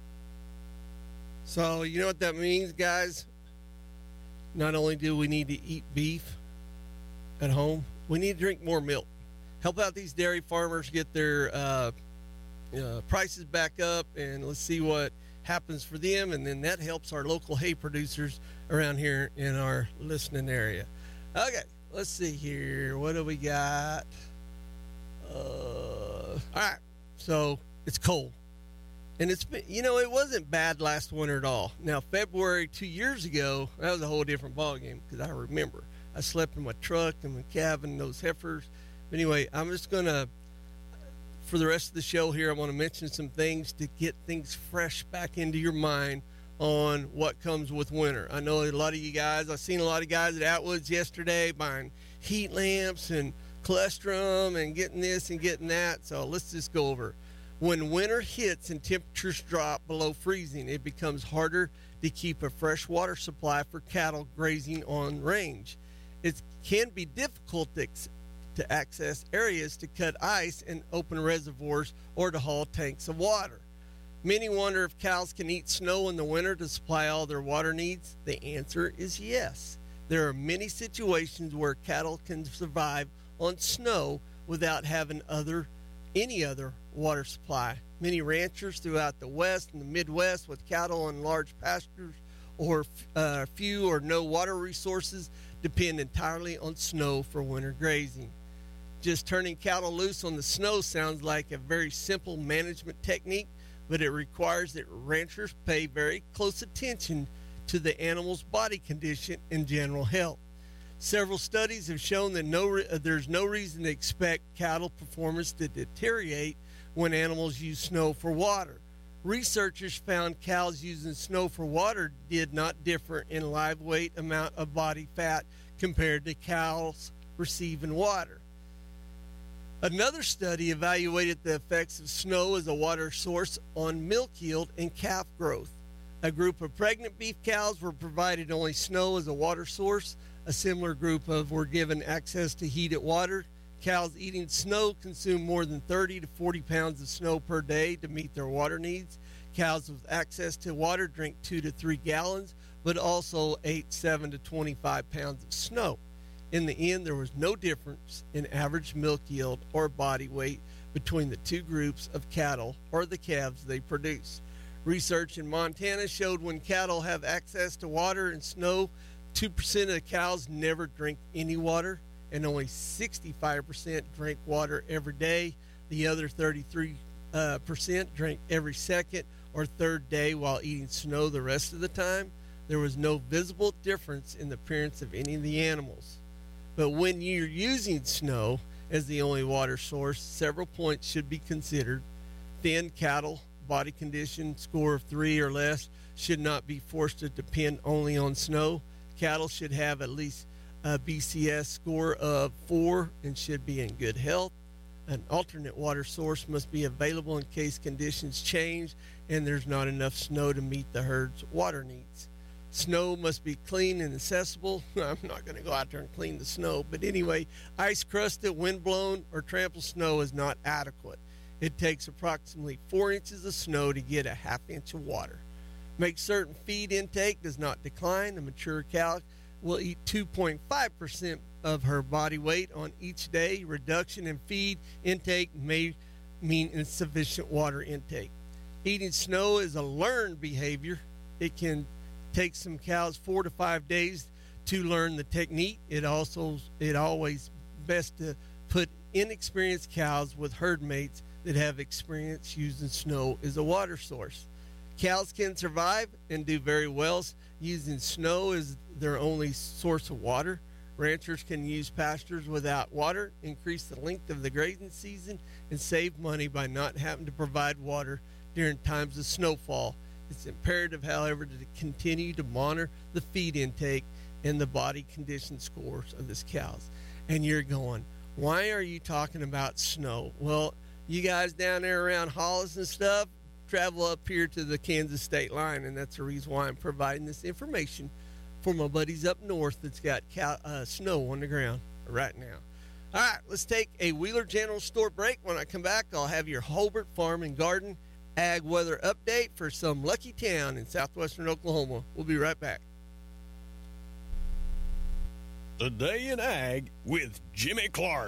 So you know what that means, guys? Not only do we need to eat beef at home, we need to drink more milk. Help out these dairy farmers get their prices back up, and let's see what happens for them. And then that helps our local hay producers around here in our listening area. Okay, let's see here. What do we got? All right, so it's cold. And it's been, it wasn't bad last winter at all. Now, February 2 years ago, that was a whole different ballgame because I remember I slept in my truck and my cabin and those heifers. But anyway, I'm just going to, for the rest of the show here, I want to mention some things to get things fresh back into your mind on what comes with winter. I know a lot of you guys, I've seen a lot of guys at Atwoods yesterday buying heat lamps and colostrum and getting this and getting that. So let's just go over. When winter hits and temperatures drop below freezing, it becomes harder to keep a fresh water supply for cattle grazing on range. It can be difficult to access areas to cut ice and open reservoirs or to haul tanks of water. Many wonder if cows can eat snow in the winter to supply all their water needs. The answer is yes. There are many situations where cattle can survive on snow without having any other water supply. Many ranchers throughout the West and the Midwest with cattle on large pastures or few or no water resources depend entirely on snow for winter grazing. Just turning cattle loose on the snow sounds like a very simple management technique, but it requires that ranchers pay very close attention to the animal's body condition and general health. Several studies have shown that there's no reason to expect cattle performance to deteriorate when animals use snow for water. Researchers found cows using snow for water did not differ in live weight amount of body fat compared to cows receiving water. Another study evaluated the effects of snow as a water source on milk yield and calf growth. A group of pregnant beef cows were provided only snow as a water source. A similar group were given access to heated water. Cows eating snow consume more than 30 to 40 pounds of snow per day to meet their water needs. Cows with access to water drink 2 to 3 gallons, but also ate 7 to 25 pounds of snow. In the end, there was no difference in average milk yield or body weight between the two groups of cattle or the calves they produced. Research in Montana showed when cattle have access to water and snow, 2% of the cows never drink any water, and only 65% drink water every day. The other 33% drink every second or third day while eating snow the rest of the time. There was no visible difference in the appearance of any of the animals. But when you're using snow as the only water source, several points should be considered. Thin cattle, body condition, score of 3 or less, should not be forced to depend only on snow. Cattle should have at least a BCS score of 4 and should be in good health. An alternate water source must be available in case conditions change and there's not enough snow to meet the herd's water needs. Snow must be clean and accessible. I'm not going to go out there and clean the snow, but anyway, ice-crusted, wind-blown, or trampled snow is not adequate. It takes approximately 4 inches of snow to get a half inch of water. Make certain feed intake does not decline. A mature cow will eat 2.5% of her body weight on each day. Reduction in feed intake may mean insufficient water intake. Eating snow is a learned behavior. It can take some cows 4 to 5 days to learn the technique. It always best to put inexperienced cows with herd mates that have experience using snow as a water source. Cows can survive and do very well using snow as their only source of water. Ranchers can use pastures without water, increase the length of the grazing season, and save money by not having to provide water during times of snowfall. It's imperative, however, to continue to monitor the feed intake and the body condition scores of these cows. And you're going, why are you talking about snow? Well, you guys down there around Hollis and stuff, travel up here to the Kansas state line, and that's the reason why I'm providing this information for my buddies up north that's got snow on the ground right now. All right, let's take a Wheeler General Store break. When I come back, I'll have your Hobart Farm and Garden Ag weather update for some lucky town in southwestern Oklahoma. We'll be right back. Today in Ag with Jimmy Clark.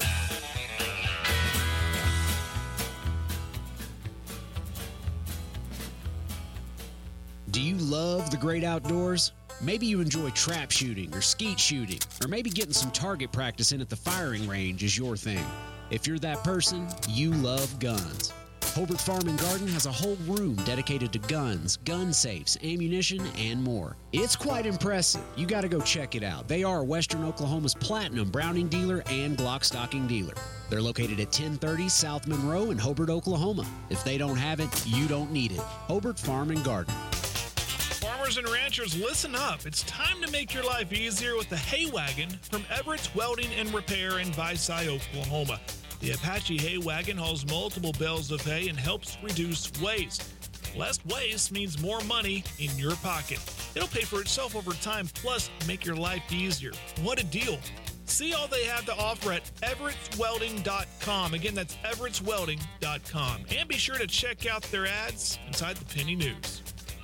Do you love the great outdoors? Maybe you enjoy trap shooting or skeet shooting, or maybe getting some target practice in at the firing range is your thing. If you're that person, you love guns. Hobart Farm and Garden has a whole room dedicated to guns, gun safes, ammunition, and more. It's quite impressive. You got to go check it out. They are Western Oklahoma's platinum Browning dealer and Glock stocking dealer. They're located at 1030 South Monroe in Hobart, Oklahoma. If they don't have it, you don't need it. Hobart Farm and Garden. Farmers and ranchers, listen up. It's time to make your life easier with the Hay Wagon from Everett's Welding and Repair in Visay, Oklahoma. The Apache Hay Wagon hauls multiple bales of hay and helps reduce waste. Less waste means more money in your pocket. It'll pay for itself over time, plus make your life easier. What a deal. See all they have to offer at everettswelding.com. Again, that's everettswelding.com. And be sure to check out their ads inside the Penny News.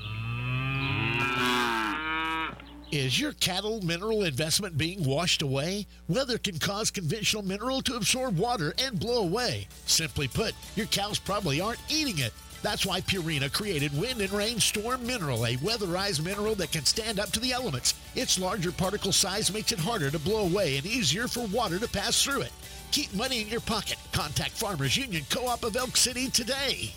Is your cattle mineral investment being washed away? Weather can cause conventional mineral to absorb water and blow away. Simply put, your cows probably aren't eating it. That's why Purina created Wind and Rain Storm Mineral, a weatherized mineral that can stand up to the elements. Its larger particle size makes it harder to blow away and easier for water to pass through it. Keep money in your pocket. Contact Farmers Union Co-op of Elk City today.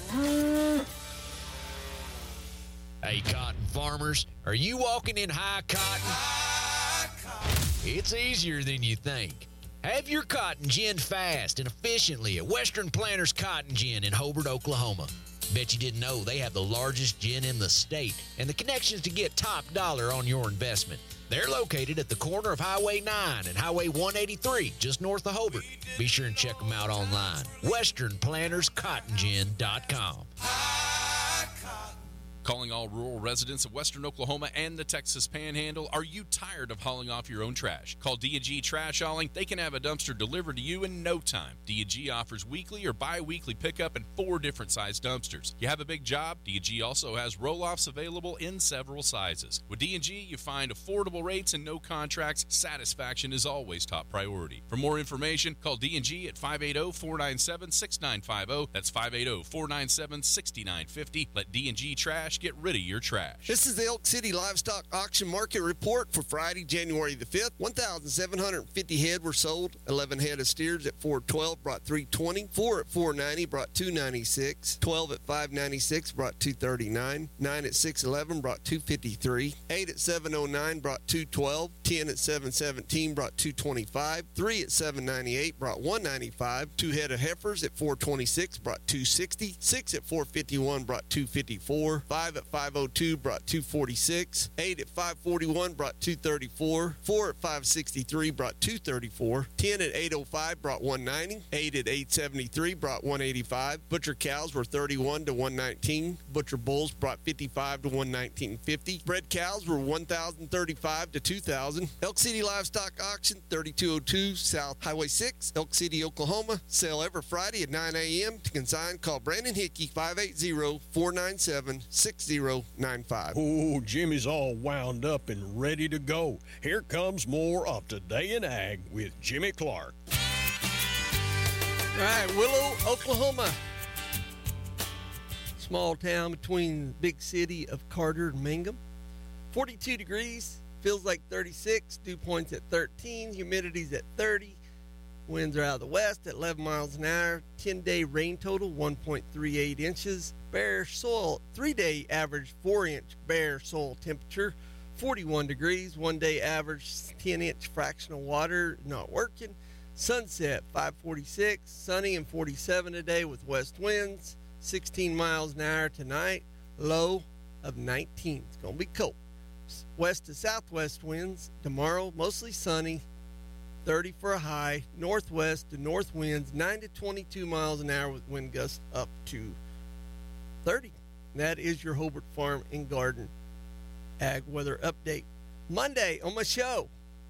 Hey, cotton farmers, are you walking in high cotton? It's easier than you think. Have your cotton ginned fast and efficiently at Western Planters Cotton Gin in Hobart, Oklahoma. Bet you didn't know they have the largest gin in the state and the connections to get top dollar on your investment. They're located at the corner of Highway 9 and Highway 183, just north of Hobart. Be sure and check them out online. WesternPlantersCottonGin.com. Calling all rural residents of Western Oklahoma and the Texas Panhandle. Are you tired of hauling off your own trash? Call D&G Trash Hauling. They can have a dumpster delivered to you in no time. D&G offers weekly or bi-weekly pickup in 4 different size dumpsters. You have a big job? D&G also has roll-offs available in several sizes. With D&G, you find affordable rates and no contracts. Satisfaction is always top priority. For more information, call D&G at 580-497-6950. That's 580-497-6950. Let D&G Trash get rid of your trash. This is the Elk City Livestock Auction Market Report for Friday, January the 5th. 1,750 head were sold. 11 head of steers at $412 brought $320. 4 at $490 brought $296. 12 at $596 brought $239. 9 at $611 brought $253. 8 at $709 brought $212. 10 at $717 brought $225. 3 at $798 brought $195. 2 head of heifers at $426 brought $260. 6 at $451 brought $254. 5 at $502 brought $246. 8 at $541 brought $234. 4 at $563 brought $234. 10 at $805 brought $190. 8 at $873 brought $185. Butcher cows were $31 to $119. Butcher bulls brought $55 to $119.50. Bred cows were $1,035 to $2,000. Elk City Livestock Auction, 3202 South Highway 6, Elk City, Oklahoma. Sale every Friday at 9 a.m. To consign, call Brandon Hickey, 580-497-6950. 6095. Oh, Jimmy's all wound up and ready to go. Here comes more of Today in Ag with Jimmy Clark. All right, Willow, Oklahoma. Small town between the big city of Carter and Mangum. 42 degrees, feels like 36, dew points at 13, humidity's at 30. Winds are out of the west at 11 miles an hour. 10-day rain total, 1.38 inches. Bare soil, 3-day average 4-inch bare soil temperature, 41 degrees. 1-day average 10-inch fractional water, not working. Sunset, 5:46. Sunny and 47 today with west winds, 16 miles an hour tonight. Low of 19. It's going to be cold. West to southwest winds tomorrow, mostly sunny. 30 for a high. Northwest to north winds, 9 to 22 miles an hour with wind gusts up to 30. That is your Hobart Farm and Garden Ag Weather Update. Monday on my show,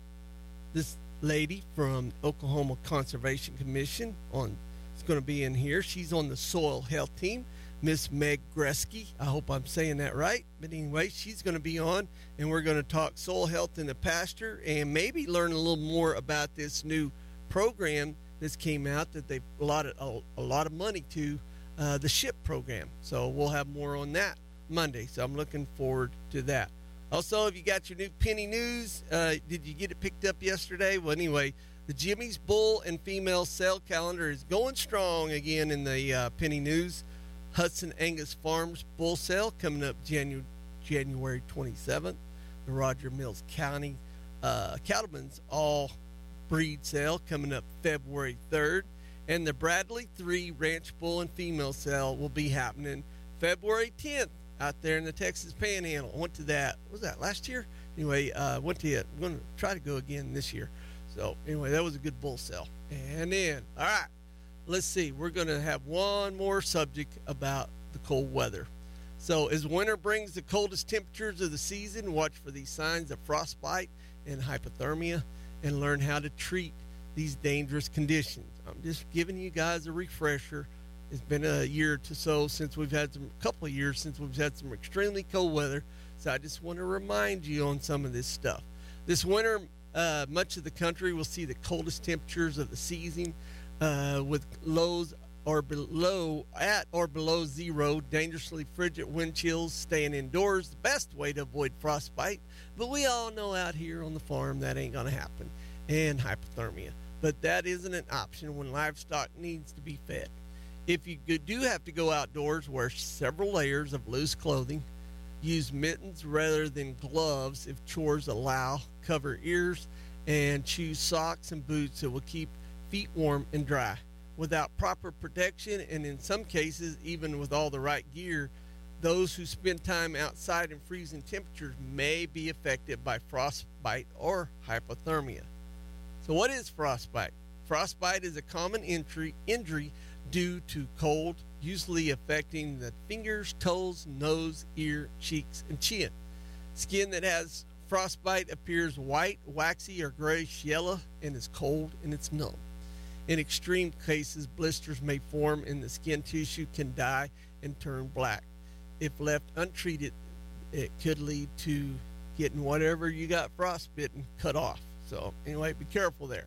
this lady from Oklahoma Conservation Commission is going to be in here. She's on the soil health team, Miss Meg Gresky. I hope I'm saying that right. But anyway, she's going to be on, and we're going to talk soil health in the pasture and maybe learn a little more about this new program that's came out that they've allotted a lot of money to, the SHIP program. So we'll have more on that Monday. So I'm looking forward to that. Also, if you got your new penny news, did you get it picked up yesterday? Well, anyway, the Jimmy's Bull and Female Sale Calendar is going strong again in the penny news. Hudson Angus Farms Bull Sale coming up January 27th. The Roger Mills County Cattlemen's All Breed Sale coming up February 3rd. And the Bradley 3 Ranch Bull and Female Sale will be happening February 10th out there in the Texas Panhandle. I went to that. What was that, last year? Anyway, went to it. I'm going to try to go again this year. So, anyway, that was a good bull sale. And then, all right, let's see. We're going to have one more subject about the cold weather. So, as winter brings the coldest temperatures of the season, watch for these signs of frostbite and hypothermia and learn how to treat these dangerous conditions. I'm just giving you guys a refresher. It's been a year or so since we've had couple of years since we've had some extremely cold weather. So I just want to remind you on some of this stuff. This winter, much of the country will see the coldest temperatures of the season, with lows at or below zero, dangerously frigid wind chills, staying indoors, the best way to avoid frostbite. But we all know out here on the farm that ain't going to happen, and hypothermia. But that isn't an option when livestock needs to be fed. If you do have to go outdoors, wear several layers of loose clothing. Use mittens rather than gloves if chores allow. Cover ears and choose socks and boots that will keep feet warm and dry. Without proper protection, and in some cases even with all the right gear, those who spend time outside in freezing temperatures may be affected by frostbite or hypothermia. So what is frostbite? Frostbite is a common injury due to cold, usually affecting the fingers, toes, nose, ear, cheeks, and chin. Skin that has frostbite appears white, waxy, or grayish yellow and is cold and it's numb. In extreme cases, blisters may form and the skin tissue can dye and turn black. If left untreated, it could lead to getting whatever you got frostbitten cut off. So anyway, be careful there.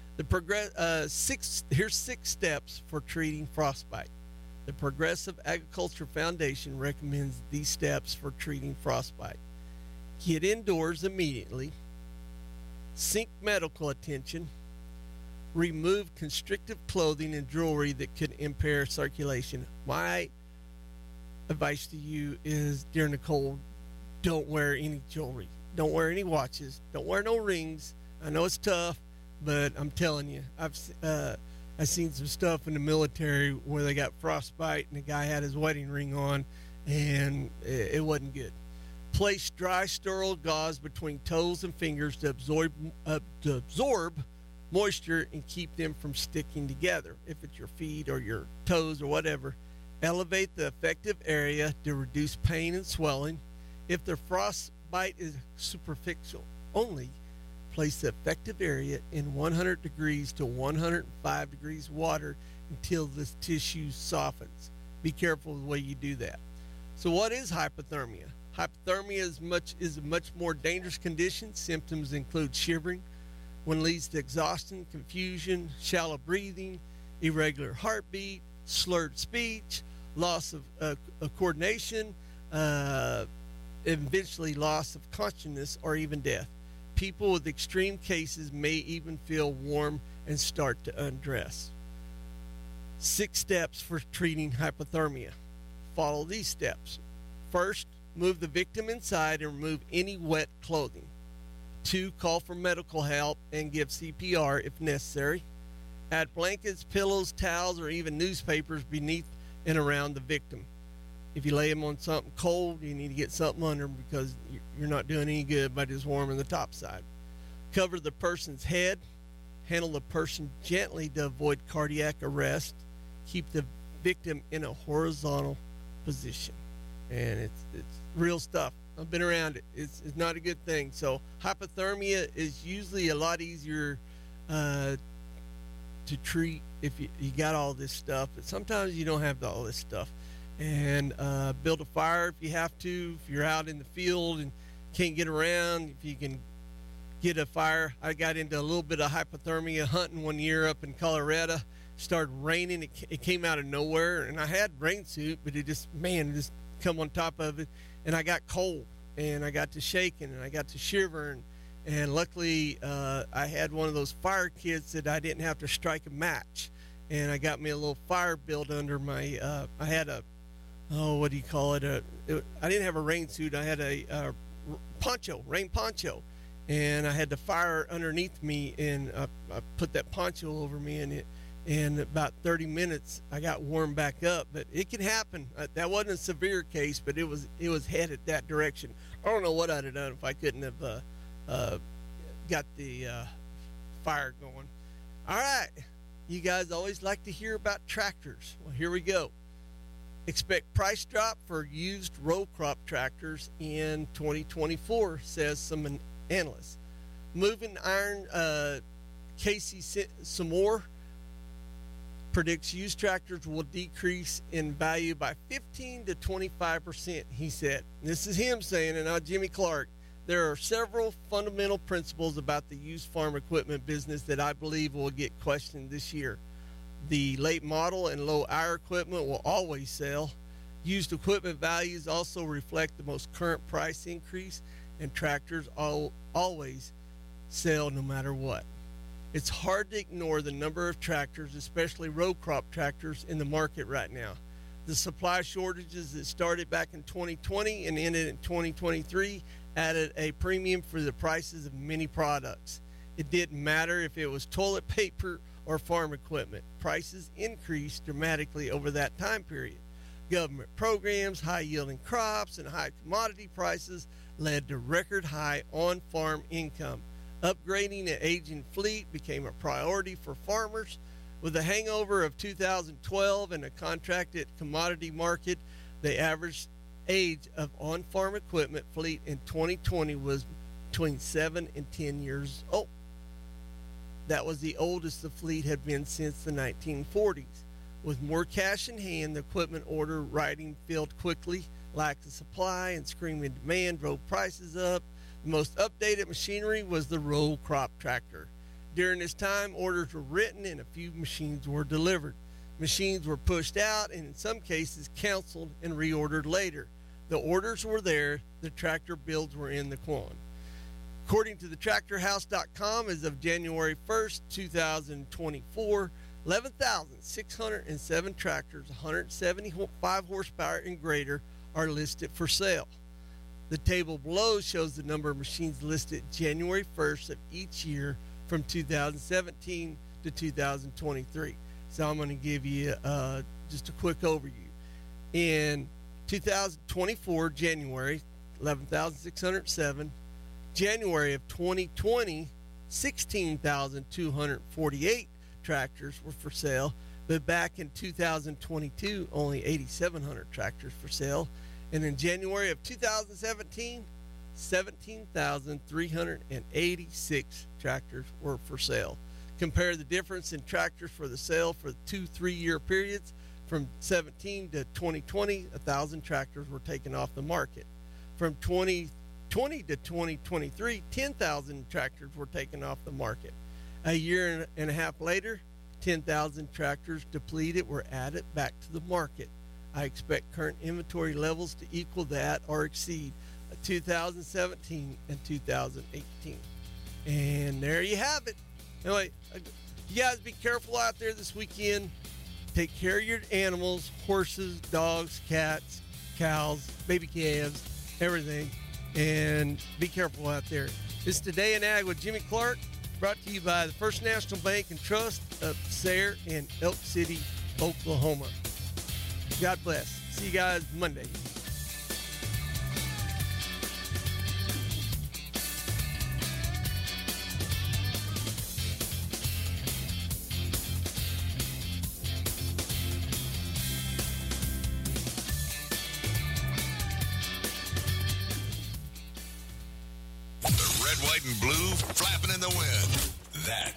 Here's 6 steps for treating frostbite. The Progressive Agriculture Foundation recommends these steps for treating frostbite. Get indoors immediately. Seek medical attention. Remove constrictive clothing and jewelry that could impair circulation. My advice to you is during the cold, don't wear any jewelry. Don't wear any watches. Don't wear no rings. I know it's tough, but I'm telling you, I've seen some stuff in the military where they got frostbite and the guy had his wedding ring on and it wasn't good. Place dry sterile gauze between toes and fingers to absorb moisture and keep them from sticking together. If it's your feet or your toes or whatever, elevate the affected area to reduce pain and swelling. If the frostbite is superficial only, place the affected area in 100 degrees to 105 degrees water until the tissue softens. Be careful of the way you do that. So what is hypothermia? Hypothermia is a much more dangerous condition. Symptoms include shivering, when leads to exhaustion, confusion, shallow breathing, irregular heartbeat, slurred speech, loss of coordination, eventually loss of consciousness, or even death. People with extreme cases may even feel warm and start to undress. 6 steps for treating hypothermia. Follow these steps. First, move the victim inside and remove any wet clothing. 2, call for medical help and give CPR if necessary. Add blankets, pillows, towels, or even newspapers beneath and around the victim. If you lay them on something cold, you need to get something under them because you're not doing any good by just warming the top side. Cover the person's head. Handle the person gently to avoid cardiac arrest. Keep the victim in a horizontal position. And it's real stuff. I've been around it. It's not a good thing. So hypothermia is usually a lot easier to treat if you got all this stuff. But sometimes you don't have all this stuff. And build a fire if you have to. If you're out in the field and can't get around, if you can get a fire. I got into a little bit of hypothermia hunting one year up in Colorado. Started raining. It came out of nowhere, and I had rain suit, but it just come on top of it, and I got cold, and I got to shaking, and I got to shivering, and luckily I had one of those fire kits that I didn't have to strike a match, and I got me a little fire built under my. I had a, what do you call it? I didn't have a rain suit. I had a poncho, rain poncho, and I had the fire underneath me, and I put that poncho over me, and in about 30 minutes, I got warmed back up. But it can happen. That wasn't a severe case, but it was headed that direction. I don't know what I'd have done if I couldn't have got the fire going. All right. You guys always like to hear about tractors. Well, here we go. Expect price drop for used row crop tractors in 2024, says some analysts. Moving Iron Casey Samore predicts used tractors will decrease in value by 15 to 25%, he said. This is him saying, and not Jimmy Clark. There are several fundamental principles about the used farm equipment business that I believe will get questioned this year. The late model and low hour equipment will always sell. Used equipment values also reflect the most current price increase, and tractors always sell no matter what. It's hard to ignore the number of tractors, especially row crop tractors, in the market right now. The supply shortages that started back in 2020 and ended in 2023 added a premium for the prices of many products. It didn't matter if it was toilet paper or farm equipment. Prices increased dramatically over that time period. Government programs, high-yielding crops, and high commodity prices led to record high on-farm income. Upgrading an aging fleet became a priority for farmers. With the hangover of 2012 and a contracted commodity market, the average age of on-farm equipment fleet in 2020 was between 7 and 10 years old. That was the oldest the fleet had been since the 1940s. With more cash in hand, the equipment order writing filled quickly. Lack of supply and screaming demand drove prices up. The most updated machinery was the row crop tractor. During this time, orders were written and a few machines were delivered. Machines were pushed out and in some cases canceled and reordered later. The orders were there, the tractor builds were in the quan. According to the TractorHouse.com, as of January 1st, 2024, 11,607 tractors, 175 horsepower and greater, are listed for sale. The table below shows the number of machines listed January 1st of each year from 2017 to 2023. So I'm going to give you just a quick overview. In 2024, January, 11,607. January of 2020, 16,248 tractors were for sale. But back in 2022, only 8,700 tractors for sale. And in January of 2017, 17,386 tractors were for sale. Compare the difference in tractors for the sale for 2-3 year periods. From 17 to 2020, 1,000 tractors were taken off the market. From 2020 to 2023, 10,000 tractors were taken off the market. A year and a half later, 10,000 tractors depleted were added back to the market. I expect current inventory levels to equal that or exceed 2017 and 2018. And there you have it. Anyway, you guys be careful out there this weekend. Take care of your animals, horses, dogs, cats, cows, baby calves, everything. And be careful out there. It's Today in Ag with Jimmy Clark, brought to you by the First National Bank and Trust of Sayre and Elk City, Oklahoma. God bless. See you guys Monday. The red, white, and blue flapping in the wind. That